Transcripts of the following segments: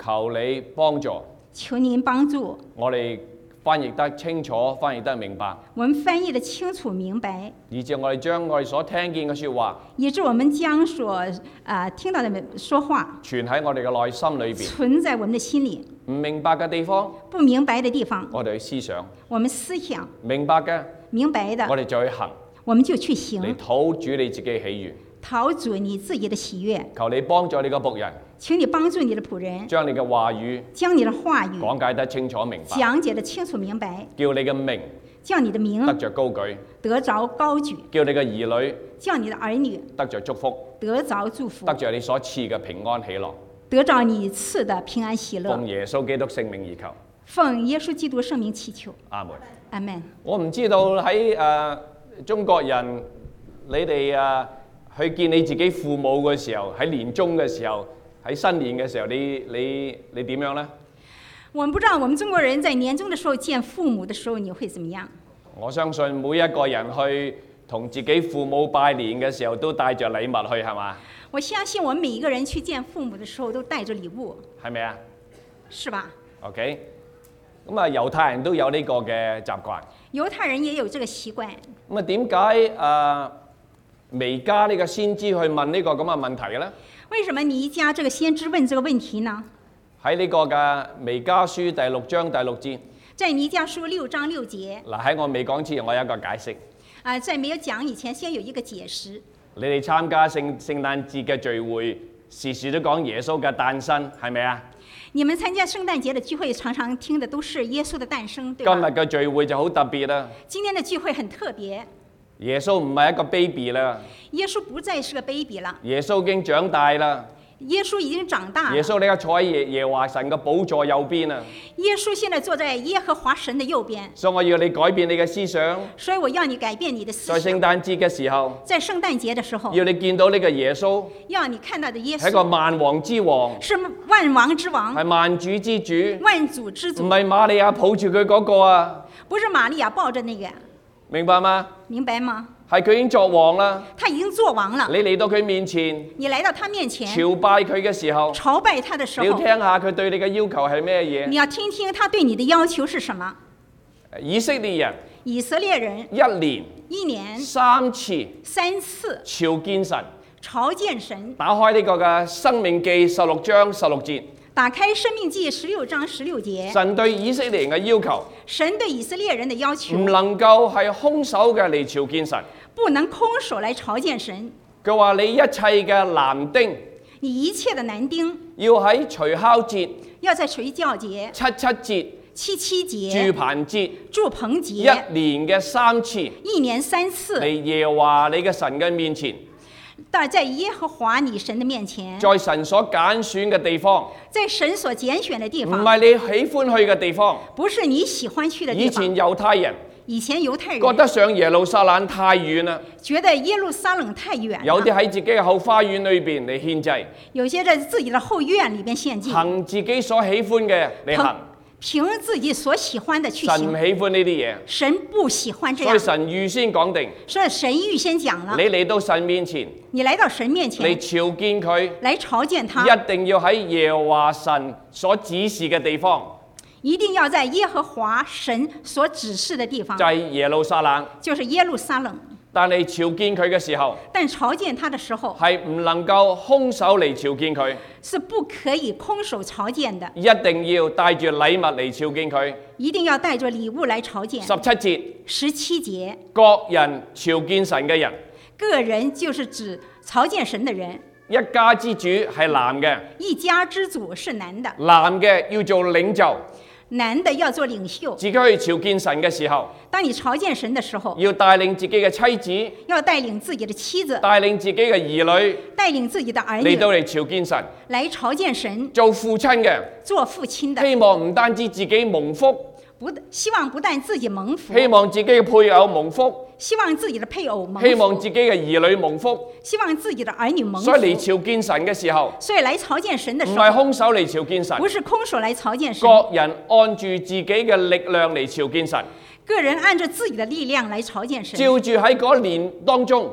求你幫助， 求您帮助我哋翻譯得清楚，翻譯得明白， 我们翻译的清楚明白， 以至我哋將我哋所聽見嘅説話以致我们将所听到的说話存喺我哋嘅內心裏邊。 存在我们的心里。 唔明白嘅地方， 不明白的地方， 我哋去思想； 我们思想； 明白嘅， 明白的， 我哋就去行， 我們就去嚟行， 討主你自己嘅喜悅。 討主你自己的喜悅。 求你幫助你嘅僕人， 請你幫助你的僕人， 將你嘅話語將你的話語講解得清楚明白， 講解得清楚明白， 叫你嘅名叫你的名得着高舉， 得着高舉， 叫你嘅兒女叫你的兒女得着祝福， 得着祝福， 得着你所賜嘅平安喜樂。 得着你賜的平安喜樂。 奉耶穌基督聖名而求， 奉耶穌基督聖名祈求。 阿門。 阿門。 我唔知道喺中國人，你哋去見你自己父母嘅時候，喺年終嘅時候，喺新年嘅時候，你點樣呢？ 我們不知道我們中國人在年終的時候見父母的時候，你會怎麼樣？ 我相信每一個人去同自己父母拜年嘅時候，都帶着禮物去，係嘛？ 我相信我們每一個人去見父母的時候，都帶着禮物， 係咪啊？ 是吧 ？OK， 咁猶太人都有呢個嘅習慣。 猶太人也有這個習慣。 咁點解彌迦呢個先知去問呢個咁嘅問題嘅咧？ 為什麼彌迦這個先知問這個問題呢？ 喺呢個嘅彌迦書第6章第6節。 在彌迦書6章6節。 嗱，喺我未講之前，我有一個解釋。 在沒有講以前，先有一個解釋。 你哋參加聖誕節嘅聚會，時時都講耶穌嘅誕生，係咪啊？ 你們參加聖誕節的聚會，常常聽的都是耶穌的誕生，對吧？ 今日嘅聚會就好特別啦。 今天的聚會很特別。 耶穌唔係一個 baby 啦。 耶穌不再是個 baby 啦。 耶穌已經長大啦。 耶穌已經長大了。 耶穌呢家坐喺耶和華神嘅寶座右邊啊！ 耶穌現在坐在耶和華神的右邊。 所以我要你改變你嘅思想。 所以我要你改變你的思在想。 聖誕節嘅時候。 在聖誕節的時候。 要你見到呢個耶穌。 要你看到的耶穌。 係一個萬王之王。 是萬王之王。 係萬主之主。 萬主之主。 唔係瑪利亞抱住佢嗰個啊。 不是瑪利亞抱着那個。 明白嗎？ 明白嗎？ 係佢已經作王啦， 他已經作王了。 你嚟到佢面前， 你來到他面前， 朝拜佢嘅時候， 朝拜他的時候， 你要聽下佢對你嘅要求係咩嘢？ 你要聽聽他對你的要求是什麼？ 以色列人一年3次朝見神， 朝見神。 打開呢個嘅申命記16章16節。 打開申命記16章16節。 神對以色列人嘅要求， 神對以色列人的要求， 唔能夠係空手嘅嚟朝見神， 不能空手來朝見神。 佢話你一切嘅男丁， 你一切的男丁， 要喺除酵節， 要在除酵節、 七七節、 節、 住棚節， 一年嘅3次， 一年3次嚟耶和華你嘅神嘅面前。 但在耶和華你神的面前， 在神所揀選嘅地方， 在神所揀選的地方， 唔係你喜歡去嘅地方， 不是你喜歡去的地方。 以前猶太人覺得上耶路撒冷太遠啦， 覺得耶路撒冷太遠， 有啲喺自己嘅後花園裏邊嚟獻祭， 有些在自己的後院裏邊獻祭， 行自己所喜歡嘅嚟行。 憑自己所喜歡的去行。 神唔喜歡呢啲嘢， 神不喜歡這樣。 所以神預先講定， 所以神預先講了。 你嚟到神面前， 你來到神面前， 嚟朝見佢， 來朝見他， 一定要喺耶和華神所指示嘅地方， 一定要在耶和華神所指示的地方， 就係耶路撒冷， 就是耶路撒冷。 但你朝見佢嘅時候， 但朝見他的時候， 係唔能夠空手嚟朝見佢， 是不可以空手朝見的， 一定要帶住禮物嚟朝見佢。 一定要帶着禮物來朝見。 17 節， 各人朝見神嘅人， 個人就是指朝見神的人。 一家之主係男嘅， 一家之主是男的， 男嘅要做領袖， 男的要做領袖。 自己去朝見神嘅時候， 當你朝見神的時候， 要帶領自己嘅妻子， 要帶領自己的妻子， 帶領自己嘅兒女， 帶領自己的兒女嚟到嚟朝見神， 來朝見神。 做父親嘅， 做父親的， 希望唔單止自己蒙福， 希望不但自己蒙福， 希望自己嘅配偶蒙福， 希望自己的配偶蒙福， 希望自己嘅兒女蒙福， 希望自己的兒女蒙福。 所以嚟朝見神嘅時候， 所以來朝見神的時候， 唔係空手嚟朝見神， 不是空手來朝見神。 各人按住自己嘅力量嚟朝見神， 個人按照自己的力量來朝見神。 照住喺嗰年當中，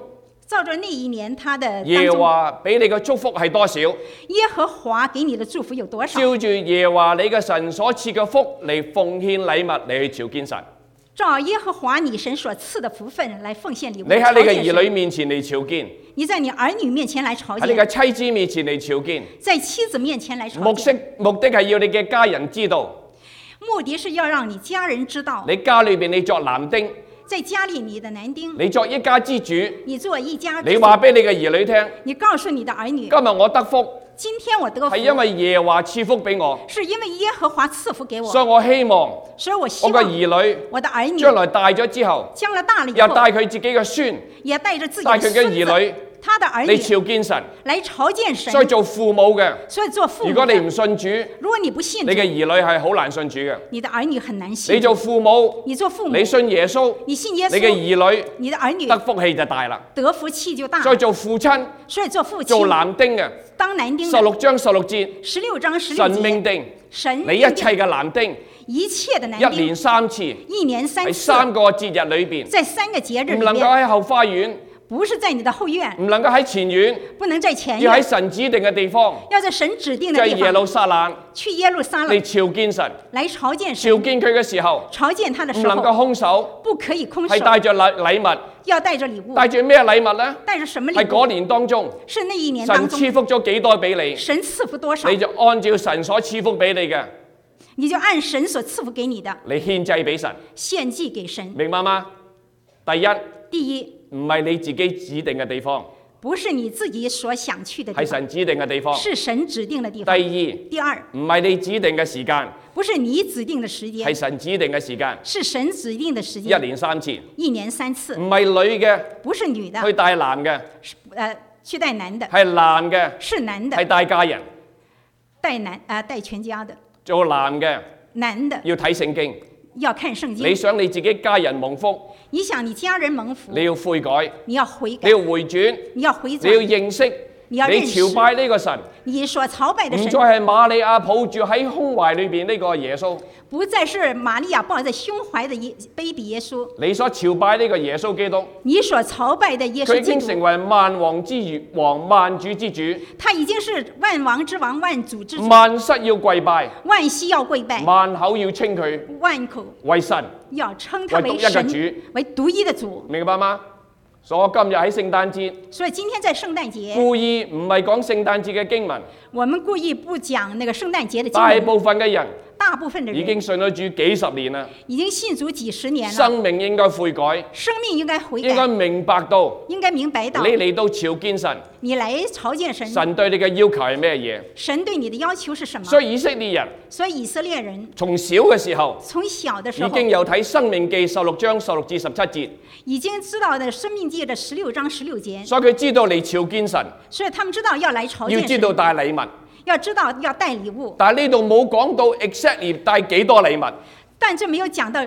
照着那一年他的當耶和中， 華俾你嘅祝福係多少？ 耶和華給你的祝福有多少？ 照住耶和華你嘅神所賜嘅福嚟奉獻禮物嚟去朝見神。 照耶和華你神所賜的福分來奉獻禮物。 你喺你嘅朝見神兒女面前嚟朝見， 你在你兒女面前來朝喺你嘅見， 妻子面前嚟朝見。 在妻子面前來朝目見。 的係要你嘅家人知道， 目的是要讓你家人知道， 你家裏邊你作男丁， 在家裡你的男丁， 你作一家之主。 你做一家之你主， 話俾你嘅兒女聽， 你告訴你的兒女， 今日我得福今天我得福係因為耶和華賜福俾我， 是因為耶和華賜福給我， 所以我希望所以我希我嘅望兒女我的兒女將來大咗之後， 將來大了以又後， 帶佢自己嘅孫， 也帶着自己帶佢嘅的孫子， 兒女他的兒你女朝見神。 來朝見神。 所以做父母嘅， 所以做父母如果你唔的， 信主， 如果你不信主， 你嘅兒女係好難信主嘅。 你的兒女很難信。 你做父母， 你做父母， 你信耶穌， 你信耶你嘅穌， 兒女你的兒女得福氣就大啦。 得福氣就大。 再做父親， 所以做父做親， 男丁嘅， 當男丁的 16章16節， 16章16 神命節， 定神你一切嘅男丁， 一切的男一丁年3次， 一年3 喺次， 3個節日裏邊， 在3個節日唔裡面， 能夠喺後花園， 不是在你的後院， 唔能夠喺前院， 不能在前要喺院， 神指定嘅地方， 要在神指定就係耶的地方路撒冷去耶路撒嚟冷朝見神。 來朝見朝神。 見佢嘅時候， 朝見他的時唔能夠候， 空手， 不可以空手， 係帶着禮物， 要帶着禮物。 帶住咩禮物呢？ 帶着什麼禮物？ 喺嗰年當中， 是那一年神當中， 賜福咗幾多俾你， 神賜福多少你，就按照神所賜福俾你嘅， 你就按神所賜福給你的你獻祭俾神， 獻祭給神。 明白嗎？第一， 第一， 唔係你自己指定嘅地方， 不是你自己所想去的地方， 係神指定嘅地方。 是神指定的地第方。 二， 第二， 唔係你指定嘅時間， 不是你指定的時係間， 神指定嘅時間， 是神指定的時一間， 年3次。 一年3次， 唔係女嘅不是女的， 去帶男嘅， 去帶男的， 係男嘅是男的係帶家人。 帶全家的， 做男嘅男的要睇聖經， 要看聖你經。 想你自己家人蒙福， 你想你家人蒙福， 你要悔改， 你要悔改你要，回轉， 你要回你要轉， 認識， 你要認識你朝拜呢個神， 你所朝拜的神唔再，係瑪利亞抱住喺胸懷裏邊呢個耶穌， 不再是瑪利亞抱在胸懷的baby耶穌， 你所朝拜呢個耶穌基督， 你所朝拜的耶佢已穌基督， 經成為萬王之王、萬主之主， 他已經是萬王之王、萬主之主， 萬膝要跪拜， 萬膝要跪拜， 萬口要稱佢萬口為神， 要稱他為唯獨一個神主， 為獨一的主。 明白嗎？所以我今日喺聖誕節， 所以今天在聖誕節， 故意唔係講聖誕節嘅經文， 我們故意不講那個聖誕節的經大文。 部分嘅人大部分的人已經信咗主幾十年啦， 已經信主幾十年了， 生命應該悔改， 生命應該悔應該改， 明白到應該明白到你嚟到朝見神， 你來朝見神， 神對你嘅要求係咩嘢？ 神對你的要求是什麼？ 所以以色列人所以以色列人從小嘅時候從小的時候已經有睇《申命記》16章16至17節， 已經知道的《生命記》的16章16節， 所以佢知道嚟朝見神， 所以他們知道要來朝見神， 要知道帶禮物， 要知道要帶禮物， 但係呢度冇講到 exactly 帶幾多禮物， 但這沒有講到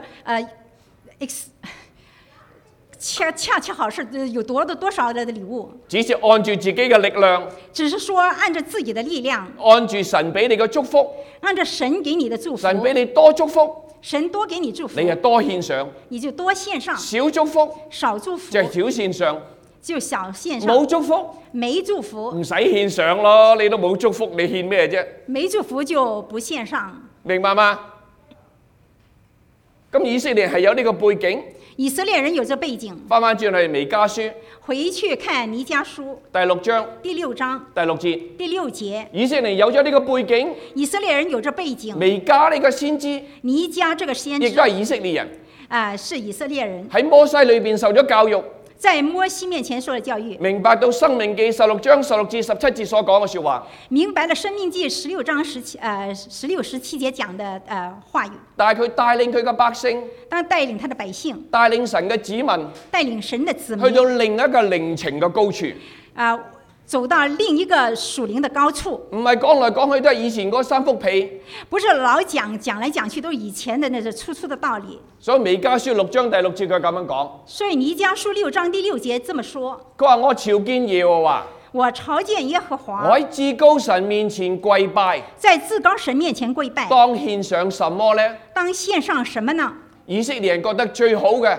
恰好是有多少的禮物， 只是按住自己嘅力量， 只是說按照自己的力量， 按住神俾你嘅祝福， 按照神給你的祝福， 神俾你多祝福， 神多給你祝福， 你就多獻上； 你就多獻上， 少祝福少祝福就係少獻上， 就小獻上， 冇祝福沒祝福， 唔使獻上咯，你都冇祝福，你獻咩啫？ 沒祝福就不獻上。 明白嗎？咁以色列係有呢個背景， 以色列人有這背景， 翻返轉去彌迦書回去看彌迦書第6章第6章第6節， 第6節， 以色列有咗呢個背景， 以色列人有這背景， 彌迦呢個先知彌迦這個先知亦都係以色列人， 是以色列人， 喺摩西裏邊受咗教育， 在摩西面前受了教育， 明白到《申命記》16章16至17節所講嘅説話， 明白了《申命記》16章16、17節講的話語。 但係佢帶領佢嘅百姓， 當帶領他的百姓， 帶領神嘅子民， 帶領神的子去民， 到另一個靈情嘅高處， 走到另一個屬靈的高處。 唔係講來講去都係以前嗰3幅被。 不是老講來講去都是以前的那個粗的道理。 所以彌迦書6章第6節佢咁樣講， 所以彌迦書6章第6節這麼說： 佢話我朝見耶和華。 我朝見耶和我華， 喺至高神面前跪拜， 在至高神面前跪拜， 當獻上什麼呢？ 當獻上什麼呢？ 以色列人覺得最好嘅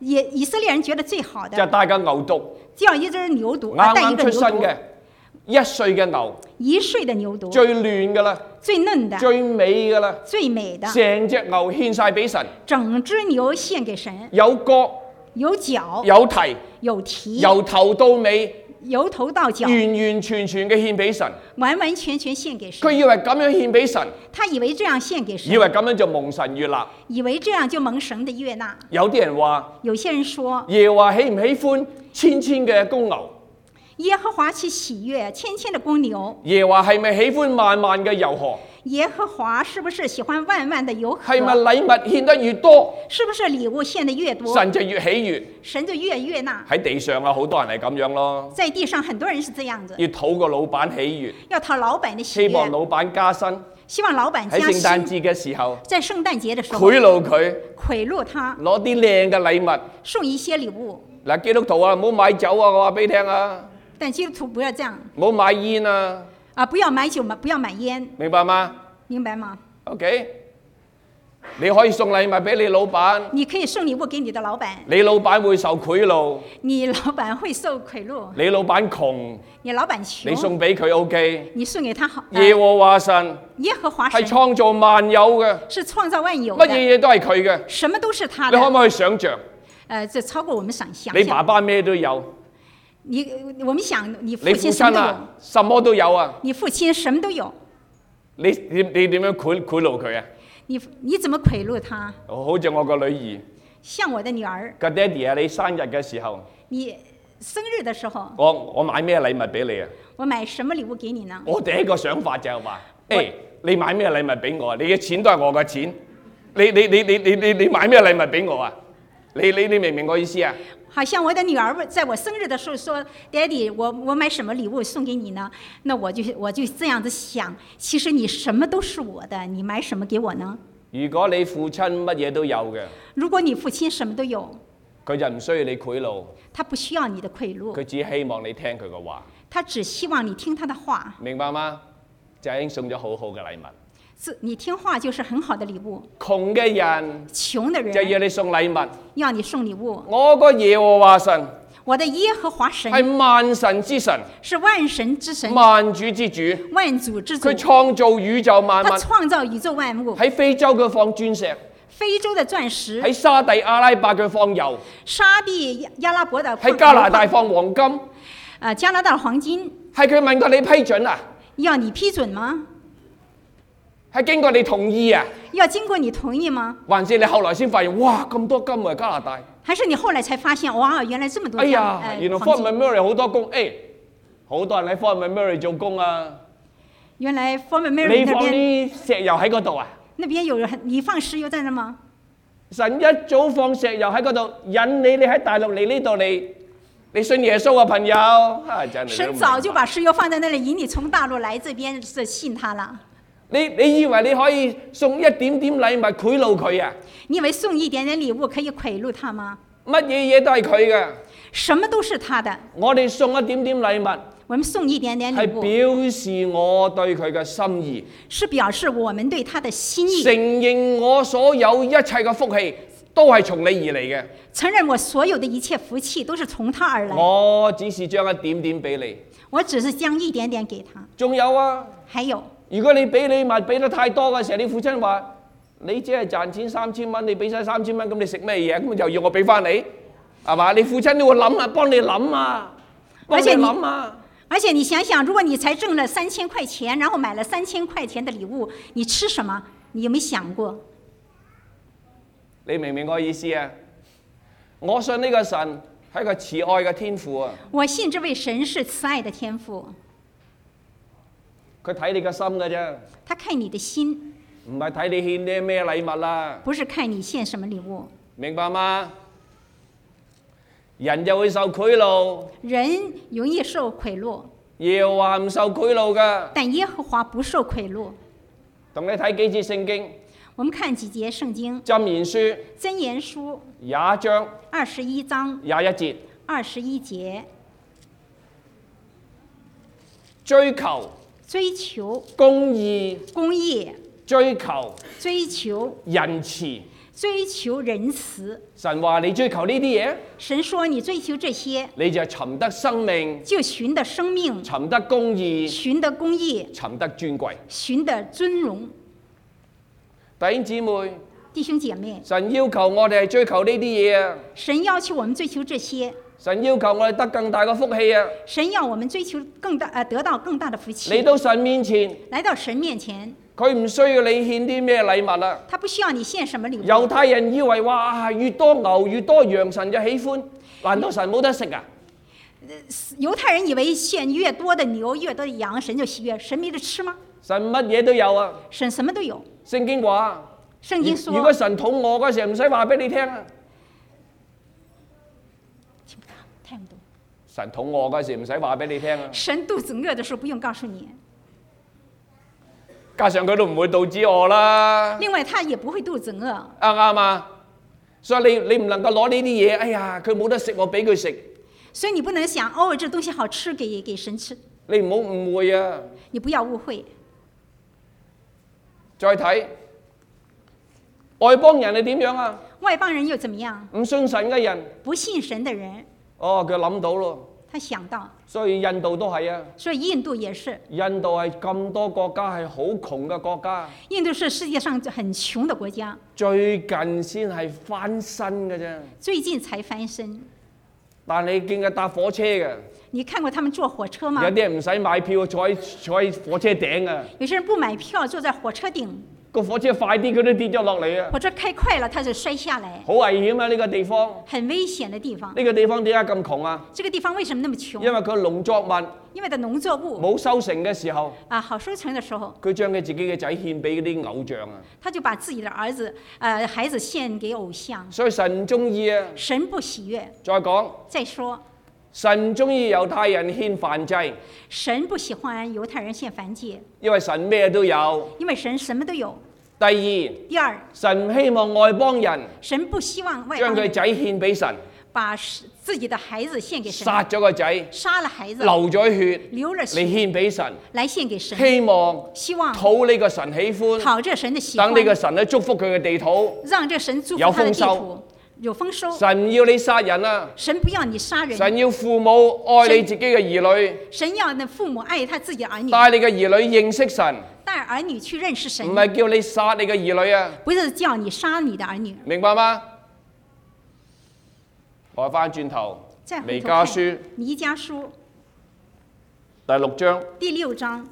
以色列人覺得最好的就係帶個牛犢， 叫一隻牛犢， 啱帶一個牛啱出生犢， 嘅1歲嘅牛， 1歲的牛犢， 最嫩㗎啦， 最嫩的， 最美㗎啦， 最美的， 成隻牛獻晒俾神， 整隻牛獻給神， 有角、 有角， 有蹄， 有蹄， 由頭到尾由頭到腳， 完完全全嘅獻俾神。 完完全全獻給佢神。 以為咁樣獻俾神， 他以為這樣獻給以神， 為咁樣就蒙神悅納。 以為這樣就蒙神的悅納。 有啲人話有些人說， 耶和華喜唔喜歡千千嘅公牛？ 耶和華豈喜悅千千的公牛？ 耶和華係咪喜歡萬萬嘅油河？ 耶和華是不是喜歡萬萬的油河？ 係咪禮物獻得越多， 是不是禮物獻得越多， 神就越喜悅？ 神就越悅納？ 喺地上啊，好多人係咁樣咯， 在地上很多人是這樣子， 要討個老闆喜悅， 要討老闆的喜悅， 希望老闆加薪。 希望老闆喺加薪。 聖誕節嘅時候， 在聖誕節的時候， 賄賂佢， 賄賂他， 攞啲靚嘅禮物。 送一些禮物。 嗱，基督徒啊，唔好買酒啊！我話俾你聽啊， 但基督徒不要這樣唔好買煙啊， 啊！不要買酒，不要買煙， 明白嗎明白嗎？ ？OK，你可以送禮物俾你老闆， 你可以送禮物給你的老闆， 你老闆會受賄賂， 你老闆會受賄賂， 你老闆窮， 你老闆窮， 你送俾佢 OK。 你送給他好。 耶和華神耶和華神係創造萬有嘅， 是創造萬有乜嘢的， 嘢都係佢嘅。 什麼都是他你可唔的。 可以想像？ 這超過我們想象。 你爸爸咩都有， 我們想你父你父親什麼都有， 親啊，什麼都有啊。 你父親什麼都有， 你點樣賄賂佢啊？ 你怎麼賄賂他？ 好似我個女兒像我的女兒， 個爹哋啊，你生日嘅時候， 你生日的時候， 我買咩禮物俾你啊？ 我買什麼禮物給你呢？ 我第一個想法就係話，你買咩禮物俾我啊？你嘅錢都係我嘅錢，你買咩禮物俾我啊？你明唔明我意思啊？ 好像我的女兒在我生日的時候說：“爹哋，我買什麼禮物送給你呢？”那我就這樣子想，其實你什麼都是我的，你買什麼給我呢？ 如果你父親乜嘢都有嘅， 如果你父親什麼都有， 佢就唔需要你賄賂， 他不需要你的賄賂， 佢只希望你聽佢嘅話， 他只希望你聽他的話。 明白嗎？就已經送咗好好嘅禮物。 你聽話就是很好的禮物。 窮嘅人窮的人就要你送禮物， 要你送禮物。 我個耶和華神我的耶和華神係萬神之神， 是萬神之神， 萬主之主， 萬主之主。 佢創造宇宙萬物， 他創造宇宙萬物。 喺非洲佢放鑽石， 非洲的鑽石， 喺沙地阿拉伯佢放油， 沙地阿拉伯的喺加拿大放黃金， 加拿大黃金， 係佢問過你批准啊？ 要你批准嗎？ 係經過你同意啊？ 要經過你同意嗎？ 還是你後來先發現，哇咁多金啊加拿大？ 還是你後來才發現，哇原來這麼多哎呀，原來 Fort 黃金 Memory 好多工，好多人喺 Fort Memory 做工啊！ 原來 Fort Memory 你放那邊啲石油喺嗰度啊？ 那邊有人，你放石油在那嗎？ 神一早放石油喺嗰度，引你喺大陸嚟呢度嚟，你信耶穌啊朋友，真係神早就把石油放在那裡，引你從大陸來這邊是信他了。 你以為你可以送一點點禮物賄賂佢啊？ 你以為送一點點禮物可以賄賂他嗎？ 乜嘢嘢都係佢嘅， 什麼都是他的。 我哋送一點點禮物， 我們送一點點禮係物， 表示我對佢嘅心意， 是表示我們對他的心意， 承認我所有一切嘅福氣都係從你而嚟嘅。 承認我所有的一切福氣都是從他而來。 我只是將一點點俾你， 我只是將一點點給他。 仲有啊， 還有， 如果你俾禮物俾得太多嘅時候，你父親話你只係賺錢3000蚊，你俾晒3000蚊，咁你食咩嘢？咁就要我俾翻你，係嘛？你父親都會諗啊，幫你諗啊，幫你諗啊。 而且你想想，如果你才掙了3000塊錢，然後買了3000塊錢的禮物，你吃什麼？你有沒有想過？ 你明唔明我意思啊？我信呢個神係一個慈愛嘅天父啊！ 我信這位神是慈愛的天父， 佢睇你個心嘅啫， 他看你的心， 唔係睇你獻啲咩禮物啦。 不是看你獻什麼禮物。 明白嗎？人就會受賄賂， 人容易受賄賂， 耶和華唔受賄賂噶。 但耶和華不受賄賂。 同你睇幾節聖經， 我們看幾節聖經， 箴言書箴言書 21章 21章 21節， 21節， 追求追求公義， 公義， 追求追求仁慈， 追求仁慈。 神話你追求呢啲嘢， 神說你追求這些， 你就尋得生命， 就尋得生命， 尋得公義， 尋得公義， 尋得尊貴。 尋得尊榮。 弟兄姊妹， 弟兄姐妹， 神要求我哋係追求呢啲嘢啊！ 神要求我們追求這些， 神要求我哋得更大嘅福氣啊！ 神要我們追求得到更大的福氣。 嚟到神面前， 來到神面前， 佢唔需要你獻啲咩禮物啊！ 他不需要你獻什麼禮物。 猶太人以為哇，越多牛越多羊神就喜歡，難道神冇得食啊？ 猶太人以為獻越多的牛越多的羊神就喜悅，神沒得吃嗎？ 神乜嘢都有啊！ 神什麼都有。 聖經話， 聖經說， 如果神肚餓嗰時候唔使話俾你聽啊！ 聽不到，聽不懂。 神肚餓嗰時唔使話俾你聽啊！ 神肚子餓的時候不用告訴你。 加上佢都唔會肚子餓啦。 另外，他也不會肚子餓。 啱啊！所以你唔能夠攞呢啲嘢，哎呀，佢冇得食，我俾佢食。 所以你不能想，哦，這東西好吃，給神吃。 你唔好誤會啊！ 你不要誤會。 再睇外邦人係點樣啊？ 外邦人又怎麼樣？ 唔信神嘅人， 不信神的人。 哦，佢諗到咯。 他想到。 所以印度都係啊。 所以印度也是。 印度係咁多國家係好窮嘅國家。 印度是世界上很窮的國家。 最近先係翻身嘅啫。 最近才翻身。 但你見佢搭火車嘅。 你看過他們坐火車嗎？ 有啲人唔使買票，坐喺火車頂啊。 有些人不買票，坐在火車頂。 個火車快啲，佢都跌咗落嚟啊！ 火車開快了，他就摔下來。 好危險啊！呢個地方。 很危險的地方。 呢個地方點解咁窮啊？ 這個地方為什麼那麼窮？ 因為佢農作物。 因為的農作物冇收成嘅時候。 啊，好收成的時候。 佢將佢自己嘅仔獻俾嗰啲偶像啊。 他就把自己的兒子、孩子獻給偶像。 所以神唔中意啊。 神不喜悅。 再講。 再說。 神唔中意猶太人獻燔祭。 神不喜歡猶太人獻燔祭。因為神咩都有。 因為神什麼都有。 第二，神唔希望外邦人。 神不希望外邦人將佢仔獻俾神。 把自己的孩子獻給神。 殺咗個仔。 殺了孩子。 流咗血。 流了血。 你獻俾神。 來獻給神。 希望。討呢個神喜歡。 討這神的喜歡。 等呢個神咧祝福佢嘅地土。 讓這神祝福他的地土。有豐收。 神要你殺人啊！ 神不要你殺人。 神要父母愛你自己嘅兒女。 神要你父母愛他自己的兒女。 帶你嘅兒女認識神。 帶兒女去認識神。 唔係叫你殺你嘅兒女啊！ 不是叫你殺你的兒女。 明白嗎？我翻轉頭。彌迦書。 彌迦書。 第6章。 第6章。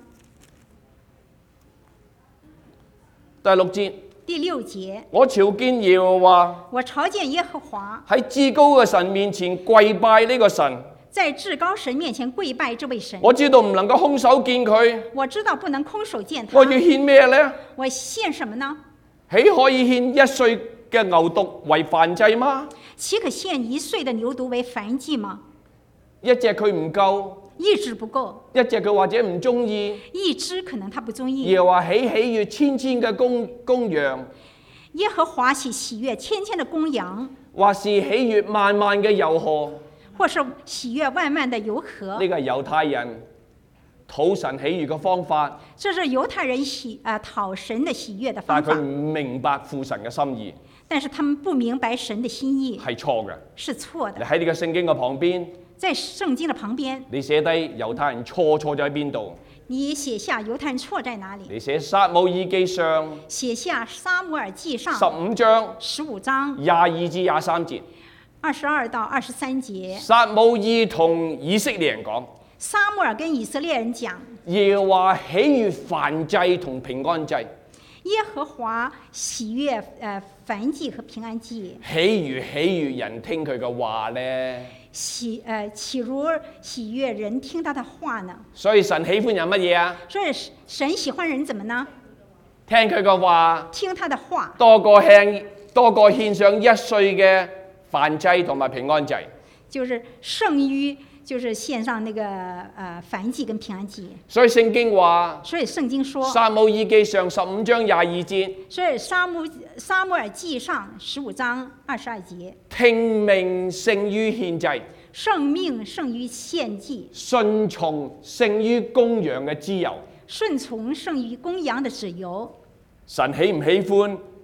第6節。 第6節， 我朝見耶和華， 我朝見耶和華， 喺至高嘅神面前跪拜呢個神， 在至高神面前跪拜這位神。 我知道唔能夠空手見佢， 我知道不能空手見他。 我要獻咩呢？ 我獻什麼呢？ 豈可以獻1歲嘅牛犢為燔祭嗎？ 豈可獻1歲的牛犢為燔祭嗎？ 一隻佢唔夠。 一隻不夠， 一隻佢或者唔中意， 一隻可能他不中意。 耶和華喜悅千千嘅公羊， 耶和華喜悅千千的公羊， 或是喜悅萬萬嘅油河， 或是喜悅萬萬的油河。 呢個係猶太人討神喜悅嘅方法。 這是猶太人討神的喜悅的方法。 但係佢唔明白父神嘅心意。 但是他們不明白神的心意。 係錯嘅。 是錯的。 你喺呢個聖經嘅旁邊。 在聖經的旁邊， 你寫低猶太人錯咗喺邊度？ 你寫下猶太人錯在哪裡？ 你寫撒母耳記上， 寫下撒母耳記上 15章 ，15章 22至23節 ，22到23節。 撒母耳同以色列人講， 撒母耳跟以色列人講， 耶和華喜悅燔祭同平安祭。 耶和華喜悅燔祭和平安祭。 喜悅人聽佢嘅話咧？ 豈如喜悅人聽他的話呢？ 所以神喜歡人乜嘢啊？ 所以神喜歡人怎麼呢？ 聽佢嘅話， 聽他的話， 多過獻上1歲嘅燔祭同埋平安祭， 就是勝於就是獻上那個燔祭跟平安祭。 所以聖經話， 所以聖經說， 撒母耳記上15章22節， 所以撒母耳記上15章22節， 聽命勝於獻祭， 聖命勝於獻祭， 順從勝於公羊嘅脂油， 順從勝於公羊的脂油。 神喜唔喜歡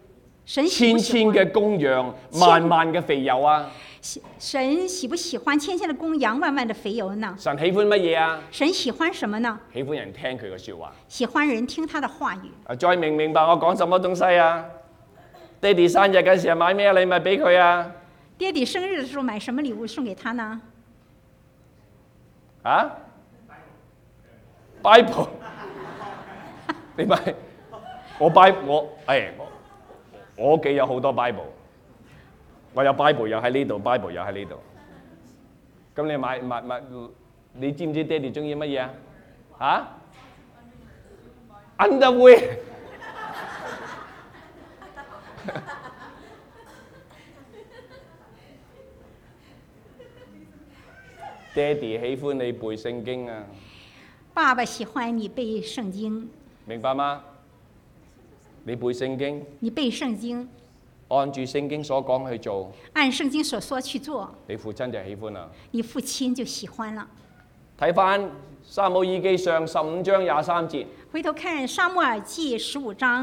神喜不喜千歡嘅公羊，萬萬嘅肥油啊！ 神喜不喜歡千千的公羊，萬萬的肥油呢？ 神喜歡乜嘢啊？ 神喜歡什麼呢？ 喜歡人聽佢嘅説話。 喜歡人聽他的話語。 再明唔明白我講什麼東西啊？爹哋生日嘅時候買咩禮物俾佢啊？ 爹地生日的時候買什麼禮物送給他呢？ 啊 ？Bible， 你買我屋企有好多 Bible， 我有 Bible 又喺呢度 ，Bible 又喺呢度。咁你買，你知唔知爹哋中意乜嘢啊？嚇 ？Underwear。爹哋喜歡你背聖經啊！ 爸爸喜歡你背聖經， 明白嗎？你背聖經， 你背聖經， 按住聖經所講去做， 按聖經所說去做， 你父親就喜歡啦。 你父親就喜歡了。 睇翻撒母耳記上15章23節， 回頭看撒母耳記15章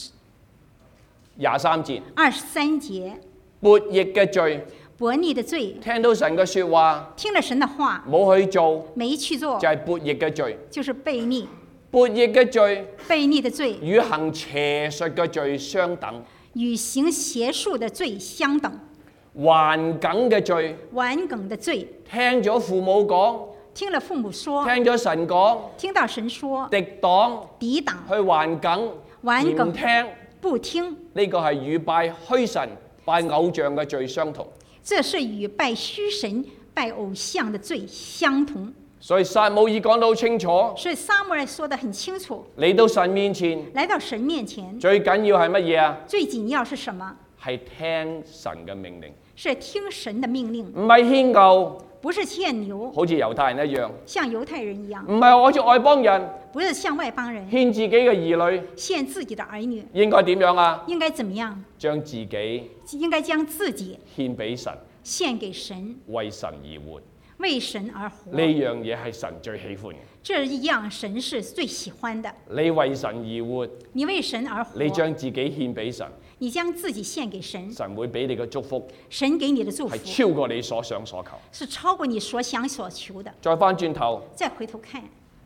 23節， 23節， 悖逆嘅罪， 悖逆的罪， 聽到神嘅説話， 聽了神的話， 冇去做， 沒去做就，係悖逆嘅罪。 就是悖逆。 悖逆嘅罪悖逆的罪與行邪術嘅罪相等， 與行邪術的罪相等。 頑梗嘅罪， 頑梗的罪， 聽咗父母講， 聽了父母說， 聽咗神講， 聽到神說， 敵擋抵擋去頑梗， 頑梗唔聽， 不聽， 呢個係與拜虛神、拜偶像嘅罪相同。 這是與拜虛神、拜偶像的罪相同。 所以撒母耳講得好清楚， 所以撒母耳說得很清楚， 嚟到神面前， 來到神面前， 最緊要係乜嘢啊？ 最緊要是什麼？ 係聽神嘅命令， 是聽神的命令， 唔係牽牛， 不是獻牛， 好似猶太人一樣， 像猶太人一樣， 唔係好似外邦人不是像外邦人獻自己嘅兒女， 獻自己的兒女， 應該點樣啊？ 應該怎麼樣？ 將自己應該將自己獻俾神， 獻給神， 為神而活。 為神而活。 呢樣嘢係神最喜歡嘅。 這一樣神是最喜歡的。 你為神而活， 你為神而活， 你將自己獻俾神， 你將自己獻給神， 神會俾你嘅祝福神給你的祝福係超過你所想所求。 是超過你所想所求的。 再翻轉頭， 再回頭看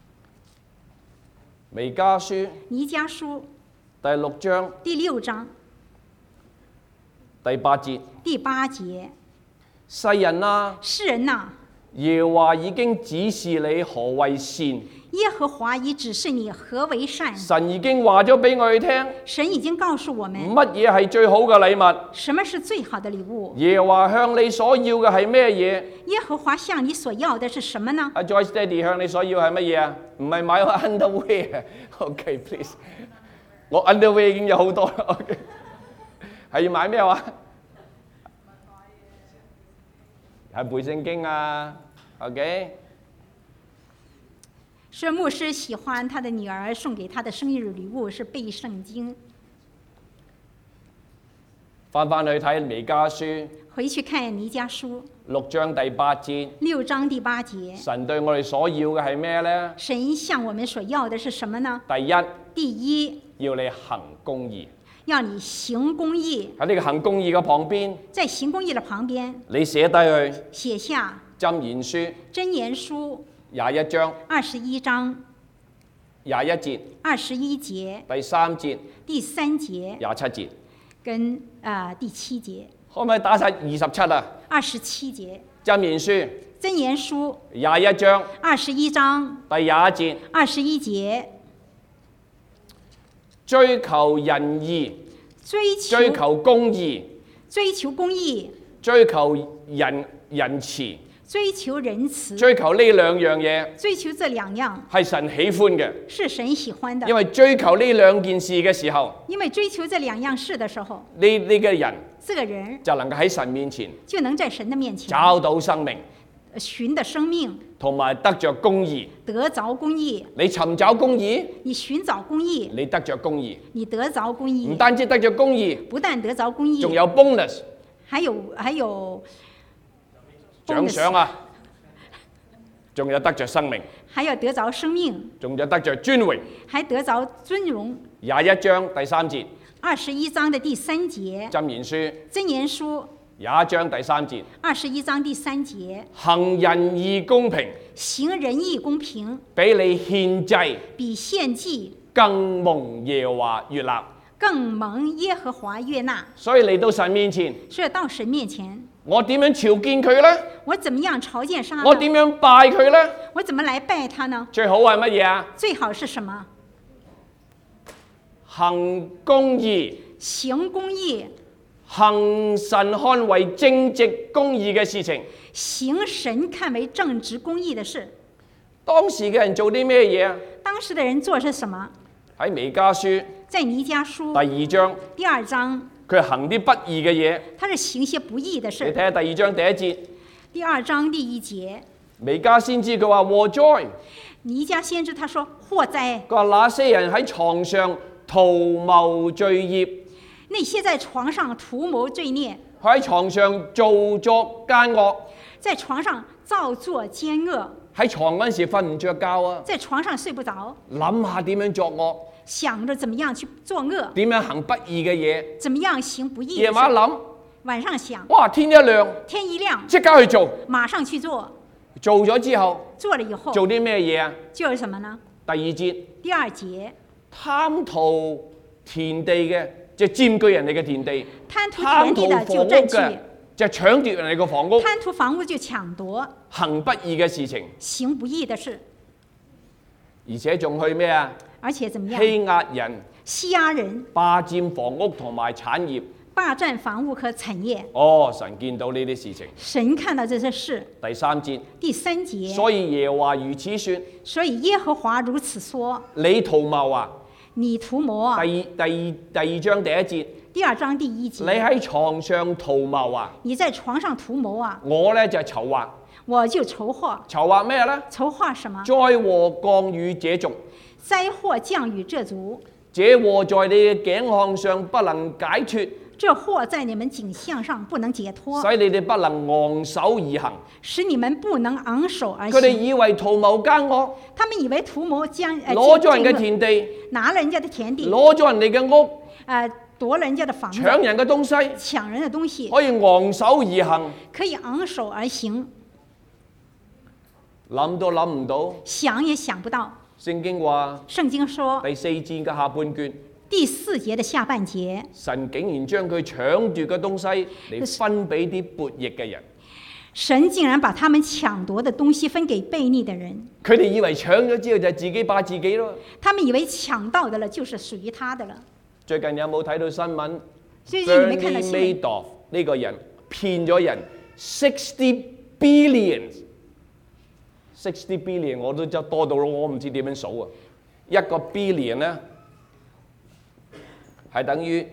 彌迦書彌迦書第6章第6章第8節， 第8節， 世人啊， 世人呐， 耶和華已經指示你何為善， 耶和華已指示你何為善。 神已經話咗俾我哋聽， 神已經告訴我們乜嘢係最好嘅禮物。 什麼是最好的禮物。 耶和華向你所要嘅係咩嘢？ 耶和華向你所要的是什麼呢？ 阿 Joyce Daddy 向你所要係乜嘢啊？唔係買個 underwear。OK please， 我 underwear 已經有好多啦。OK， 係要買咩話？係背聖經啊。OK。 是牧師喜歡他的女兒送給他的生日禮物是背聖經。 翻去睇彌迦書， 回去看彌迦書 6章第8節。 6章第8節。 神對我哋所要嘅係咩呢？ 神向我們所要的是什麼呢？ 第一，要你行公義。 要你行公義。 喺呢個行公義嘅旁邊， 在行公義的旁邊， 你寫低去。 寫下箴言書箴言書 21章 21章 21節 21節第3節第3節 27節， 跟第7節可唔可以打晒27啊？ 27節。 箴言書箴言書 21章 21章第21節， 21節， 追求仁義，追求公義， 追求公義， 追求仁慈， 追求仁慈， 追求呢兩樣嘢追求這兩樣係神喜歡嘅。 是神喜歡的。 因為追求呢兩件事嘅時候， 因為追求這兩樣事的時候， 呢個人這個人就能夠喺神面前就能在神的面前找到生命， 尋得生命， 同埋得着公義。 得着公義。 你尋找公義， 你尋找公義， 你得着公義。 你得着公義。 唔單止得着公義， 不但得着公義， 仲有 bonus， 還有獎賞啊，仲有得着生命， 還有得着生命， 仲有得着尊榮。 還得着尊榮。 21章第3節 21章的第3節， 箴言書箴言書 21章第3節， 21章第3節， 行仁義公平， 行仁義公平， 比你獻祭比獻祭更蒙耶和華悅納。 更蒙耶和華悅納。 所以嚟到神面前， 所以到神面前， 我點樣朝見佢呢？ 我怎麼樣朝見他呢？ 我點樣拜佢呢？ 我怎麼來拜他呢？ 最好係乜嘢啊？ 最好是什麼？ 行公義， 行公義， 行神看為正直公義嘅事情。 行神看為正直公義的事。 當時嘅人做啲咩嘢啊？ 當時的人做是什麼？ 喺彌迦書在彌迦書第2章， 第2章， 佢行啲不義嘅嘢。 他是行些不義的你事。 睇下第2章第1節， 第2章第1節， 彌迦先知佢話禍哉， 彌迦先知他說禍哉， 佢話那些人喺床上圖謀罪孽， 那些在床上圖謀罪孽， 佢喺床上造作奸惡， 在床上造作奸惡， 喺床嗰陣時瞓唔着覺啊， 在床上睡不着， 諗下點樣作惡， 想着怎麼樣去作惡， 點樣行不義嘅嘢， 怎麼樣行不義的事。 夜晚諗， 晚上想， 哇天一亮， 天一亮即刻去做， 馬上去做， 做咗之後做了以後做啲咩嘢啊？ 就是什麼呢？ 第2節， 第2節， 貪圖田地嘅，即係佔據人哋嘅田地； 貪圖田地的就佔據， 就搶奪人哋嘅房屋； 貪圖房屋就搶奪， 行不義嘅事情， 行不義的事， 而且仲去咩啊？ 而且怎麼樣？ 欺壓人、 欺壓人， 霸佔房屋同埋產業。 霸佔房屋和產業。 哦，神見到呢啲事情。 神看到這些事。 第3節。 第3節。 所以耶和華如此說。 所以耶和華如此說。 你圖謀啊！ 你圖謀啊！ 第二章第1節。 第2章第1節。 你喺床上圖謀啊！ 你在床上圖謀啊！ 我呢就係籌劃。 我就籌劃。 籌劃咩呢？ 籌劃什麼？ 災禍降與這族。 災禍降與這族。 這禍在你嘅頸項上不能解脫。 這禍在你們頸項上不能解脫， 使你哋不能昂首而行， 使你們不能昂首而行。 佢哋以為圖謀奸惡， 他們以為圖謀攞咗人嘅田地， 拿了人家的田地， 攞咗人哋嘅屋， 奪人家的房子， 搶人嘅東西， 搶人的東西， 可以昂首而行， 可以昂首而行， 諗都諗唔到， 想也想不到。 聖經話， 聖經說第4節嘅下半卷。 第4節的下半節， 神竟然將佢搶奪嘅東西嚟分俾啲悖逆嘅人。 神竟然把他們搶奪的東西分給悖逆的人。 佢哋以為搶咗之後就係自己霸自己咯。 他們以為搶到的了就是屬於他的了。 最近有冇睇到新聞？ 最近有沒有看到新聞？ Bernie Madoff 呢個人騙咗人60 billion。60 billion 我都真多到我唔知點樣數啊！一個 billion 咧。係等於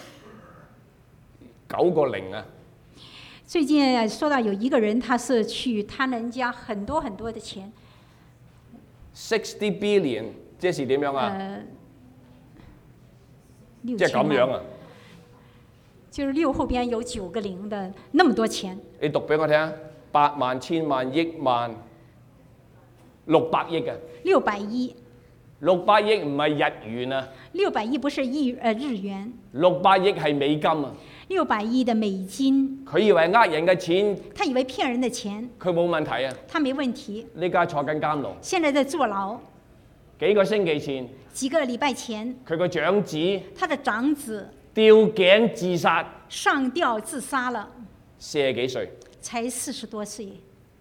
9個0啊！ 最近說到有一個人，他是去貪人家很多很多的錢。60 billion 即是點樣啊？即係咁樣啊！ 就是6後邊有9個0的那麼多錢。 你讀俾我聽啊！8萬、千萬、億萬、600億啊 ！600億。 600億唔係日元啊 ！600億不是日元 ，600億係美金啊 ！600億的美金。 佢以為呃人嘅錢， 他以為騙人的錢， 佢冇問題啊！ 他沒問題。 呢家坐緊監牢， 現在在坐牢。 幾個星期前， 幾個禮拜前， 佢個長子， 他的長子吊頸自殺， 上吊自殺了 ，40幾歲， 才40多歲。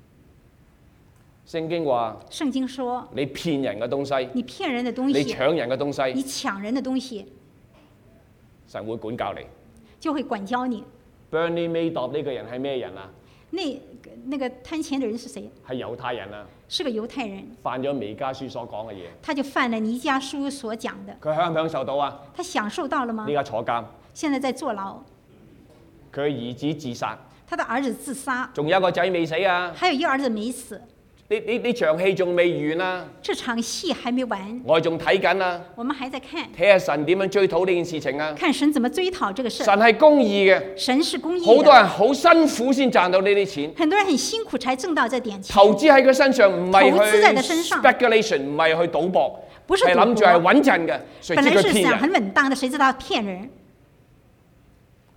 聖經話： 聖經說， 你騙人嘅東西， 你騙人的東西， 你搶人嘅東西， 你搶人的東西， 神會管教你， 就會管教你。 Bernie Madoff 呢個人係咩人啊？ 那個貪錢的人是誰？ 係猶太人啊！ 是個猶太人， 犯咗彌迦書所講嘅嘢。 他就犯了彌迦書所講的。 佢享唔享受到啊？ 他享受到了嗎？ 呢家坐監。 現在在坐牢。 佢兒子自殺。 他的兒子自殺。 仲有一個仔未死啊！ 還有一個兒子沒死。 呢場戲仲未完啊！ 這場戲還沒完。 我哋仲睇緊啊！ 我們還在看。 睇下神點樣追討呢件事情啊！ 看神怎麼追討這個事。 神係公義嘅。 神是公義的。 好多人好辛苦先賺到呢啲錢。 很多人很辛苦才掙到這點錢。 投資喺佢身上唔係去 speculation， 唔係去賭博，係諗住係穩陣嘅。 本來是想很穩當的，誰知道騙人。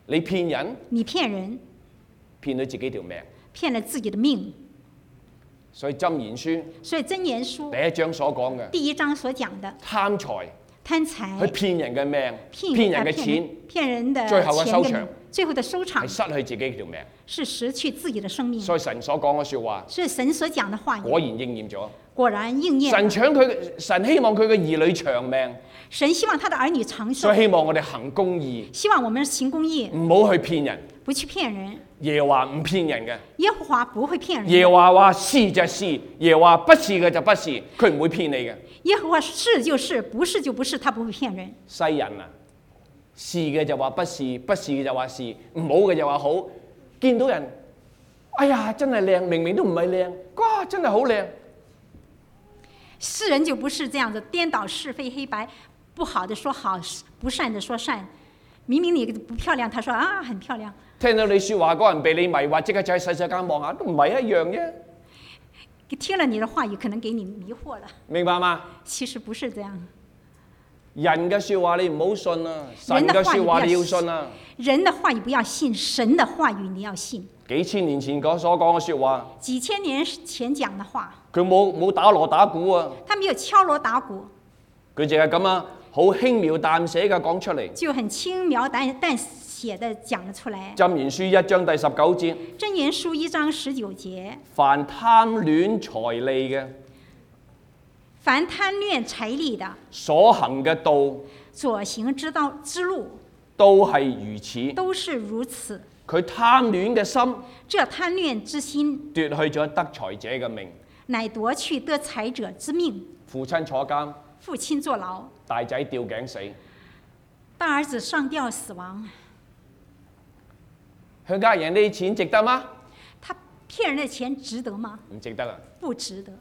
你騙人， 你騙人， 騙到自己條命。 騙了自己的命。 所以箴言書所以箴言書第1章所講嘅第1章所講的貪財， 貪去財、 騙人嘅命，騙人嘅錢， 騙人的最後嘅收場錢，最後的收場係失去自己條命。 是失去自己的生命。 所以神所講嘅説話所以神所講的話語果然應驗咗。 果然應驗。 神希望佢嘅兒女長命， 神希望他的兒女長壽所以，希望我哋行公義， 希望我們行公義， 唔好去騙人。 不去騙人。 耶和華唔騙人嘅， 耶和華不會騙人。 耶和華話是就是，耶和華不是嘅就不是，佢唔會騙你嘅。 耶和華是就是，不是就不是，他不會騙人。 世人啊，是嘅就話不是，不是嘅就話是，唔好嘅就話好。見到人，哎呀真係靚，明明都唔係靚，哇真係好靚。 世人就不是這樣子顛倒是非黑白，不好的說好，不善的說善。明明你不漂亮，他說啊很漂亮。 聽到你説話嗰人被你迷惑，即刻就喺洗手間望下，都唔係一樣啫。 聽了你的話語，可能給你迷惑了。 明白嗎？ 其實不是這樣。 人嘅説話你唔好信啊，神嘅説話你要信啊。 人的話語不要信，神的話語你要信。 幾千年前所講嘅説話， 幾千年前講的話， 佢冇打鑼打鼓啊， 他沒有敲鑼打鼓， 佢淨係咁啊，好輕描淡寫嘅講出嚟。 就很輕描淡寫的講了出來。 箴言書1章第19節， 箴言書1章19節， 凡貪戀財利嘅， 凡貪戀財利的， 所行嘅道， 所行之道之路， 都係如此。 都是如此。 佢貪戀嘅心， 這貪戀之心， 奪去咗得財者嘅命。 乃奪去得財者之命。 父親坐監， 父親坐牢， 大仔吊頸死， 大兒子上吊死亡。 佢呃人啲錢值得嗎？ 他騙人的錢值得嗎？ 唔值得啊！ 不值得。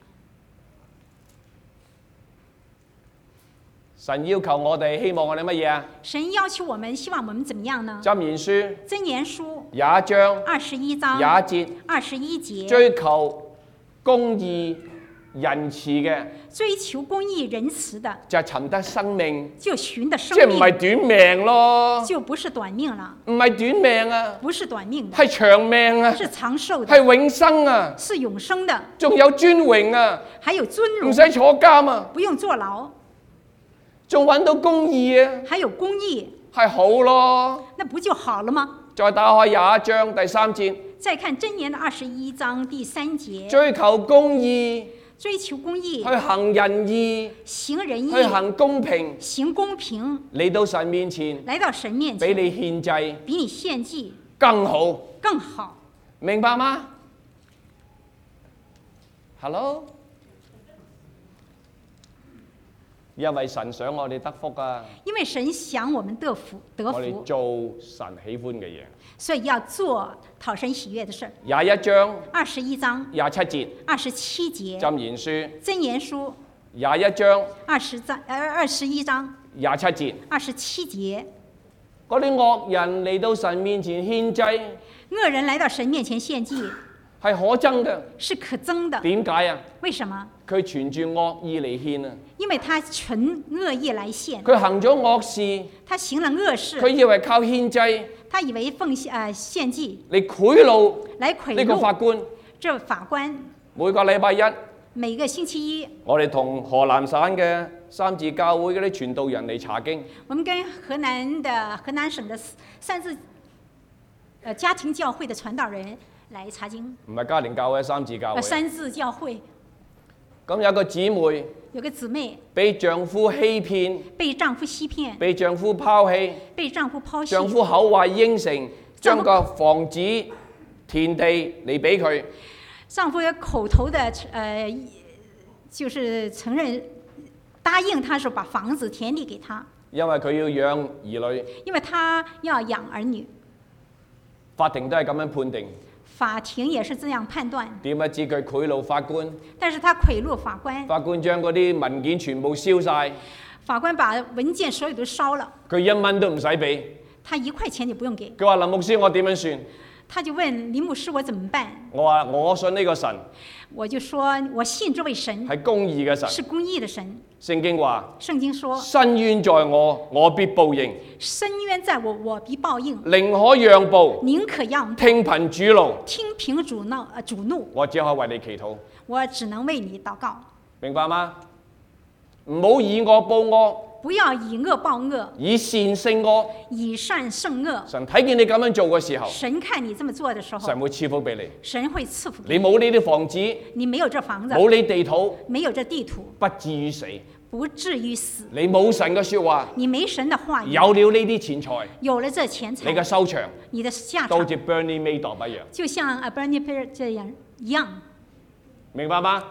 神要求我哋，希望我哋乜嘢啊？ 神要求我們，希望我們怎麼樣呢？ 箴言書箴言書 21章 21章 21節 21節， 追求公義仁慈嘅， 追求公義仁慈的， 就係尋得生命， 就尋得生即係唔命， 係短命咯？ 就不是短命了， 唔係短命啊， 不是短命的， 係長命啊， 是長壽的， 係永生啊， 是永生的， 仲有尊榮啊， 還有尊唔榮， 使坐監啊， 不用坐牢， 仲揾到公義啊， 還有公義， 係好咯。 那不就好了嗎？ 再打開21章第3節， 再看箴言的21章第3節， 追求公義， 追求公義， 去行仁義， 行仁義， 去行公平， 行公平， 嚟到神面前， 來到神面俾前， 你獻祭比你獻祭更好， 更好。 明白嗎 ？Hello， 因為神想我哋得福啊， 因為神想我們得福， 我哋做神喜歡嘅嘢。 所以要做討神喜悅的事。 21章 21章 27節， 27節， 箴言書箴言書 21章 21章 27節， 27節， 嗰啲惡人嚟到神面前獻祭惡人來到神面前獻祭係可憎嘅， 是可憎的。 點解啊？ 為什麼？ 佢存住惡意嚟獻啊！ 因為他存惡意來獻， 佢行咗惡事， 他行了惡事， 佢以為靠獻祭他以為獻祭嚟賄賂來賄呢個法賂官。 這法官。 每個禮拜一， 每個星期一， 我哋同河南省嘅三自教會嗰啲傳道人嚟查經。 我們跟河南省的三自家庭教會的傳道人來查經。 唔係家庭教會，三自教會。 三自教會。 咁有個姊妹， 有個姊妹被丈夫欺騙， 被丈夫欺騙， 被丈夫拋棄， 被丈夫拋棄， 丈夫口話應承將個房子田地嚟俾佢。 丈夫有口頭的就是承認答應他說把房子田地給他， 因為佢要養兒女， 因為他要養兒女。 法庭都係咁樣判定。 法庭也是這樣判斷。 點不知佢賄賂法官？ 但是他賄賂法官。 法官將嗰啲文件全部燒晒。 法官把文件所有都燒了。 佢1蚊都唔使俾。 他1塊錢也不用給。 佢話林牧師，我點樣算？ 他就問林牧師我怎麼辦？ 我話我信呢個神我就說我信這位神係公義嘅神。 是公義的神。 聖經話： 聖經說伸冤在我，我必報應； 伸冤在我，我必報應。 寧可讓步， 寧可讓步， 聽憑主怒， 聽憑主怒。 我只可以為你祈禱。 我只能為你禱告。 明白嗎？唔好以惡報惡， 不要以惡報惡， 以善勝惡。 以善勝惡。 神睇見你咁樣做嘅時候， 神看你這麼做的時候， 神會賜福俾你。 神會賜福給你冇呢啲房子， 你沒有這房子， 冇呢地土， 沒有這地土， 不至於死。 不至於死。 你冇神嘅說話， 你沒神的話語， 有了呢啲錢財， 有了這錢財， 你嘅收場， 你的下場都好似 Bernie Madoff 一樣， 就像Bernie Madoff 這樣一樣。 明白嗎？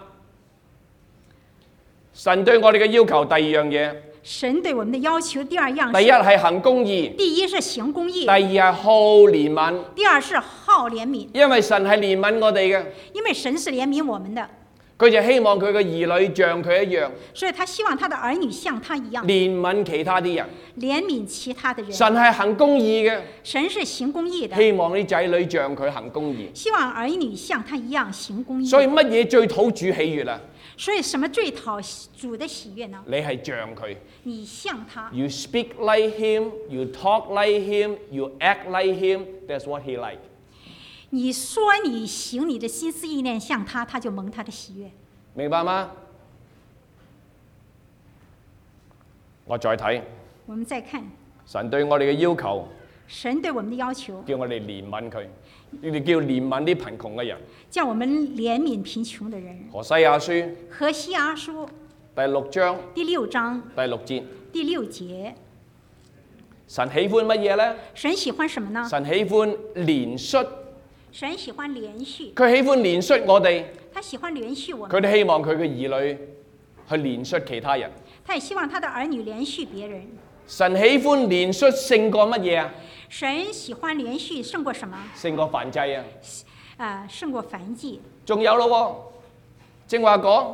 神對我哋嘅要求，第二樣嘢， 神對我們的要求，第二樣， 第一係行公義， 第一是行公義， 第二係好憐憫， 第二是好憐憫。 因為神係憐憫我哋嘅， 因為神是憐憫我們的， 佢就希望佢嘅兒女像佢一樣， 所以他希望他的兒女像他一樣， 憐憫其他啲人。 憐憫其他的人。 神係行公義嘅， 神是行公義的， 希望啲仔女像佢行公義。 希望兒女像他一樣行公義。 所以乜嘢最討主喜悅啊？ 所以什麼最討主的喜悅呢？ 你係像佢。 你像他。 You speak like him, you talk like him, you act like him. That's what he like. 你說你行你的心思意念像他，他就蒙他的喜悅。 明白嗎？我再睇。 我們再看神對我哋嘅要求， 神對我們的要求， 叫我哋憐憫佢，你哋叫憐憫啲貧窮嘅人。 叫我們憐憫貧窮的人。 何西阿書何西阿書第6章第6章第6節， 第6節， 神喜歡乜嘢呢？ 神喜歡什麼呢？ 神喜歡憐恤， 神喜歡憐恤， 佢喜歡憐恤我哋， 他喜歡憐恤我們， 佢哋希望佢嘅兒女去憐恤其他人。 他也希望他的兒女憐恤別人。 神喜歡憐恤勝過乜嘢啊？ 神喜歡憐恤勝過什麼？ 勝過燔祭啊！ 勝過燔祭。 仲有咯喎，正話講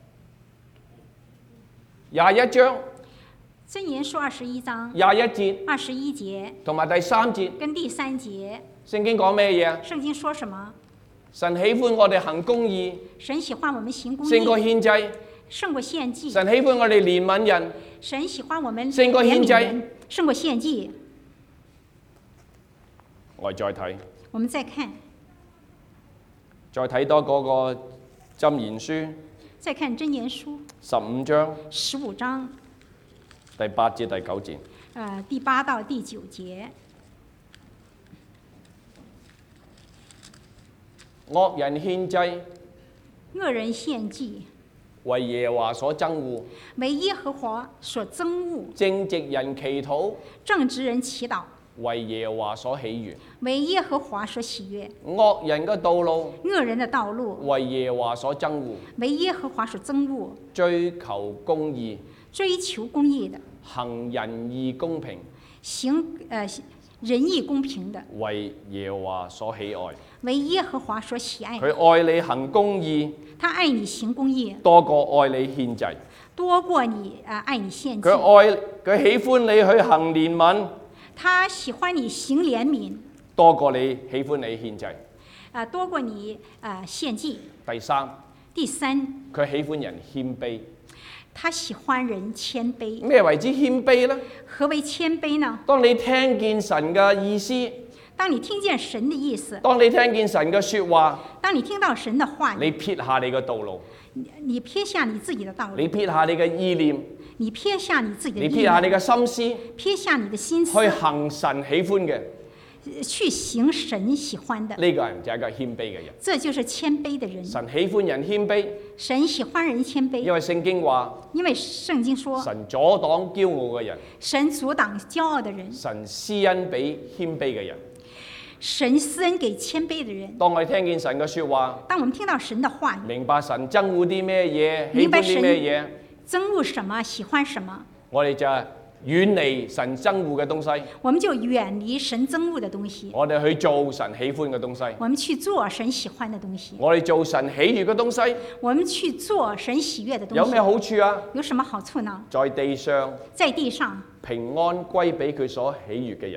21章箴言書21章 21節 21節同埋第3節， 跟第3節， 聖經講咩嘢啊？ 聖經說什麼？ 神喜歡我哋行公義， 神喜歡我們行公義， 勝過獻祭。 勝過獻祭。 神喜歡我哋憐憫人， 神喜歡我們勝過獻祭， 勝過獻祭。 我哋再睇， 我們再看， 再睇多嗰個箴言書， 再看箴言書 15章 15章第8節第9節。 第8到第9節。 惡人獻祭， 惡人獻祭， 為耶和華所憎惡； 為耶和華所憎惡。 正直人祈禱， 正直人祈禱， 為耶和華所喜悅。 為耶和華所喜悅。 惡人嘅道路， 惡人的道路， 為耶和華所憎惡。 為耶和華所憎惡。 追求公義， 追求公義的， 行仁義公平， 行仁義公平的， 為耶和華所喜愛。 為耶和華所喜愛。 佢愛你行公義， 他愛你行公義， 多過愛你獻祭。 多過你愛你獻祭。 佢喜歡你去行憐憫， 他喜歡你行憐憫， 多過你喜歡你獻祭。 多過你獻祭。 第三，佢喜歡人謙卑。 他喜歡人謙卑。 咩為之謙卑呢？ 何為謙卑呢？ 當你聽見神嘅意思， 當你聽見神的意思， 當你聽見神嘅說話， 當你聽到神的話， 你撇下你嘅道路， 你撇下你自己的道路， 你撇下你嘅意念， 你撇下你自己的意念， 你撇下你嘅心思， 撇下你的心思， 去行神喜歡嘅， 去行神喜歡的。 呢個人就係一個謙卑嘅人。 這就是謙卑的人。 神喜歡人謙卑， 神喜歡人謙卑， 因為聖經話， 因為聖經說， 神阻擋驕傲嘅人， 神阻擋驕傲的人， 神施恩俾謙卑嘅人。 神施恩給謙卑的人。 當我哋聽見神嘅說話， 當我們聽到神的話， 明白神憎惡啲咩嘢，喜歡啲咩嘢， 憎惡什麼，喜歡什麼， 我哋就遠離神憎惡嘅東西， 我們就遠離神憎惡的東西， 我哋去做神喜歡嘅東西， 我們去做神喜歡的東西， 我哋做神喜悅嘅東西， 我們去做神喜悅的東西。 有咩好處啊？ 有什麼好處呢？ 在地上， 在地上平安歸俾佢所喜悅嘅人，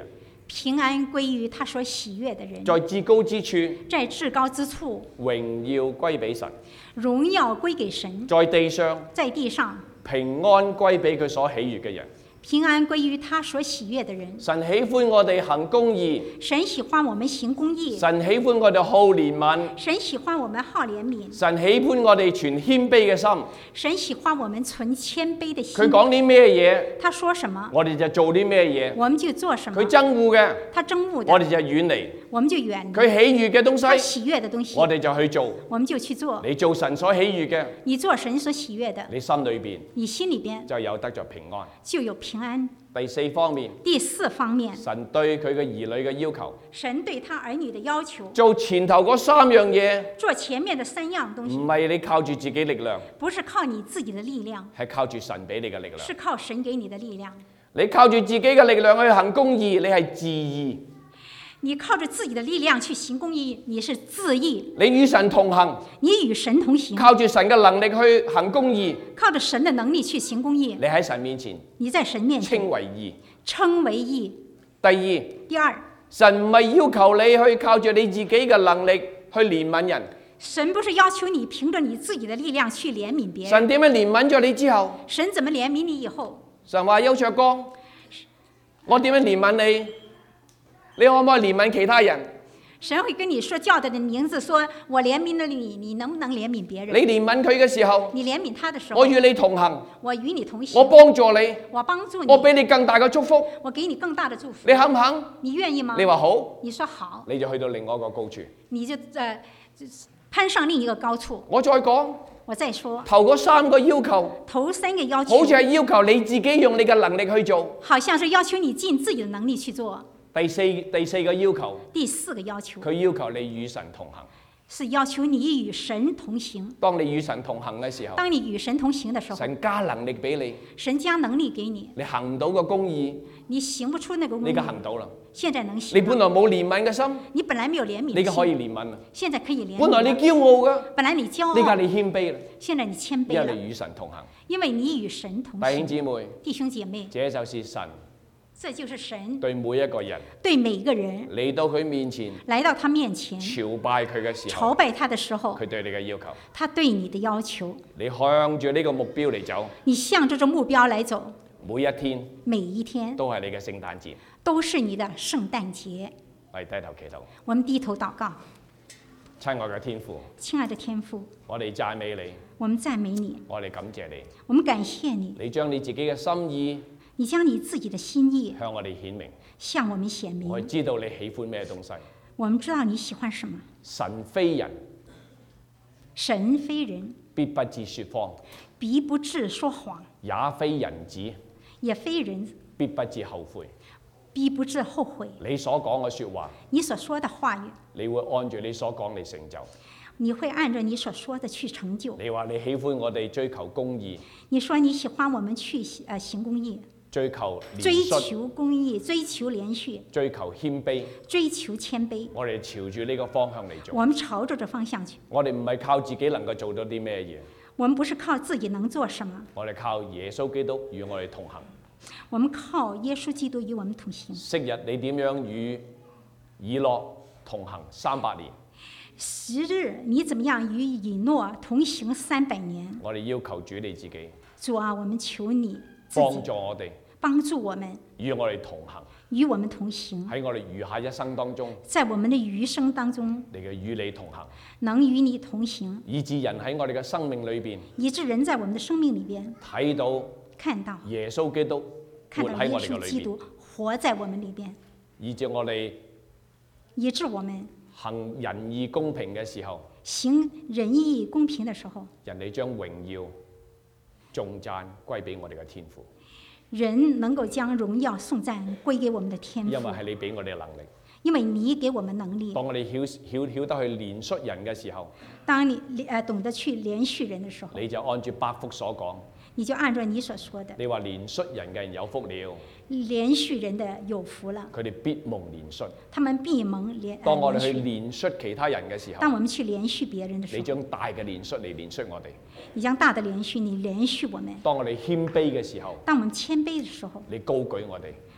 平安歸於他所喜悅的人， 在至高之處， 在至高之處， 榮耀歸俾神； 榮耀歸給神， 在地上， 在地上， 平安歸俾佢所喜悅嘅人。 平安歸於他所喜悅的人。 神喜歡我哋行公義， 神喜歡我們行公義， 神喜歡我哋好憐憫， 神喜歡我們好憐憫， 神喜歡我哋存謙卑嘅心。 神喜歡我們存謙卑的心。 佢講啲咩嘢， 他說什麼， 我哋就做啲咩嘢。 我們就做什麼。 佢憎惡嘅， 他憎惡的， 我哋就遠離； 我們就遠離。 佢喜悅嘅東他西， 喜悅的東西， 我哋就去做。 我們就去做。 你做神所喜悅嘅， 你做神所喜悅的， 你心裏邊你心裏邊就有得着平安。 就有平安。 第四方面， 第四方面， 神對佢嘅兒女嘅要求， 神對他兒女的要求， 做前頭嗰三樣嘢， 做前面的三樣東西， 唔係你靠住自己力量， 不是靠你自己的力量， 係靠住神俾你嘅力量。 是靠神給你的力量。 你靠住自己嘅力量去行公義，你係自義； 你靠着自己的力量去行公義，你是自義。 你與神同行， 你與神同行， 靠住神嘅能力去行公義， 靠着神的能力去行公義， 你喺神面前你在神面前稱為義。 稱為義。 第二， 第二， 神唔係要求你去靠住你自己嘅能力去憐憫人。 神不是要求你憑着你自己的力量去憐憫別人。 神點樣憐憫咗你之後？ 神怎麼憐憫你以後？ 神話邱卓光，我點樣憐憫你？你可唔可以憐憫其他人？ 神會跟你說，叫他的名字，說我憐憫了你，你能不能憐憫別人？ 你憐憫佢嘅時候， 你憐憫他的時候， 我與你同行， 我與你同行， 我幫助你， 我幫助你， 我俾你更大嘅祝福， 我給你更大的祝福。 你肯唔肯？ 你願意嗎？ 你話好， 你說好， 你就去到另外一個高處。 你就攀上另一個高處。 我再講， 我再說， 頭嗰三個要求， 頭三個要求， 好似係要求你自己用你嘅能力去做。 好像是要求你盡自己的能力去做。 第四個要求， 第四個要求， 佢要求你與神同行。 是要求你與神同行。 當你與神同行嘅時候， 當你與神同行的時候， 神加能力俾你， 神加能力給你， 你行唔到個公義， 你行不出那個公義， 你而家行到啦。 現在能行。 你本來冇憐憫嘅心， 你本來沒有憐憫， 你而家可以憐憫啦。 現在可以憐憫。 本來你驕傲噶， 本來你驕傲， 呢家你謙卑啦， 現在你謙卑了， 因為你與神同行。 因為你與神同弟兄行。 姊妹， 弟兄姐妹， 這就是神這就是神對每一個人對每一個人嚟到佢面前來到他面前朝拜佢嘅時候， 朝拜他的時候， 佢對你嘅要求， 他對你的要求， 你向住呢個目標嚟走， 你向着這目標來走， 每一天每一天都係你嘅聖誕節。 都是你的聖誕節。 我哋低頭祈禱， 我們低頭禱告， 親愛嘅天父， 親愛的天父， 我哋讚美你， 我們讚美你， 我哋感謝你， 我們感謝你， 你將你自己嘅心意你將你自己的心意向我哋顯明， 向我們顯明。 我哋知道你喜歡咩東西。 我們知道你喜歡什麼。 神非人， 神非人， 必不致說謊； 必不致說謊， 也非人子， 也非人， 必不致後悔。 必不致後悔。 你所講嘅說話， 你所說的話語， 你會按住你所講嚟成就。 你會按照你所說的去成就。 你話你喜歡我哋追求公義， 你說你喜歡我們去行公義， 追求追憐恤， 求公義，追求連續， 追求謙卑。 追求謙卑。 我哋朝住呢個方向嚟做。 我們朝着這方向去。 我哋唔係靠自己能夠做到啲咩嘢， 我們不是靠自己能做什麼， 我哋靠耶穌基督與我哋同行。 我們靠耶穌基督與我們同行。 昔日你點樣與以諾同行300年？ 昔日你怎麼樣與以諾同行300年？ 我哋要求主你自己主啊，我們求你自己幫助我哋， 幫助我們， 與我哋同行。 與我們同行， 喺我哋餘下一生當中， 在我們的餘生當中， 你嘅與你同行， 能與你同行， 以致人喺我哋嘅生命裏邊以致人在我們的生命裏邊睇到看到耶穌基督看到耶活喺我哋嘅裏邊， 穌基督活在我們裏邊， 以致我哋以致我們行仁義公平嘅時候， 行仁義公平的時候， 人哋將榮耀頌讚歸俾我哋嘅天父， 人能夠將榮耀頌讚歸給我們的天父， 因為係你俾我哋能力。 因為你給我們能力。 當我哋曉得去憐恤人嘅時候， 當你懂得去憐恤人的時候， 你就按住百福所講， 你就按照你所說的， 你話憐恤人嘅人有福了， 憐恤人的有福了， 佢哋必蒙憐恤。 他們必蒙當我哋去憐恤。 憐恤其他人嘅時候， 當我們去憐恤別人的時你候， 將大嘅憐恤嚟憐恤我哋。 你將大的憐恤，你憐恤我們。 當我哋謙卑嘅時候， 當我們謙卑的時候， 你高舉我哋。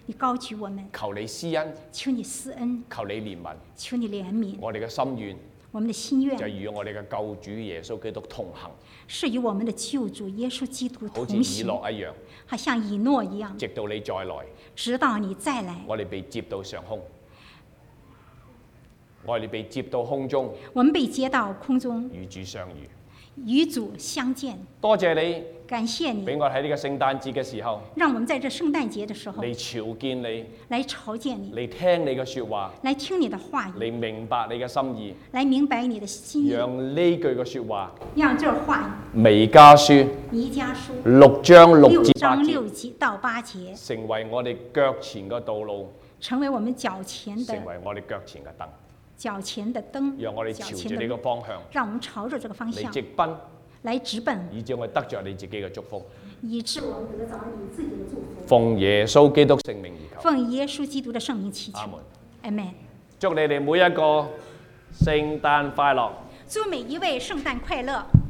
你高舉我們， 求你施恩， 求你施恩， 求你憐憫。 求你憐憫。 我哋嘅心願我們的心就係願與我哋嘅救主耶穌基督同行， 是與我們的救主耶穌基督好似以同行， 諾一樣， 好像以諾一樣， 直到你再來， 直到你再來。 我哋被接到上空，我哋被接到空中， 我們被接到空中， 與主相遇。 與主相見。 多謝你感謝你， 俾我喺呢個聖誕節嘅時候讓我們在這聖誕節的時候嚟朝見你， 來朝見你， 嚟聽你嘅説話， 來聽你的話語， 嚟明白你嘅心意， 來明白你的心意， 讓呢句嘅説話讓這話彌迦書彌迦書 6章6 6 至8 章節 6節到8節， 成為我哋腳前嘅道路， 成為我們腳前的成為我哋腳前嘅燈， 腳前的燈， 讓我哋朝住呢個方向讓我們朝着這個方嚟向直奔， 來直奔， 以致我哋得着你自己嘅祝福。 以致我們得着你自己的祝福。 奉耶穌基督聖名而求， 奉耶穌基督的聖名祈求阿門。 阿門。 祝你哋每一個聖誕快樂。 祝每一位聖誕快樂。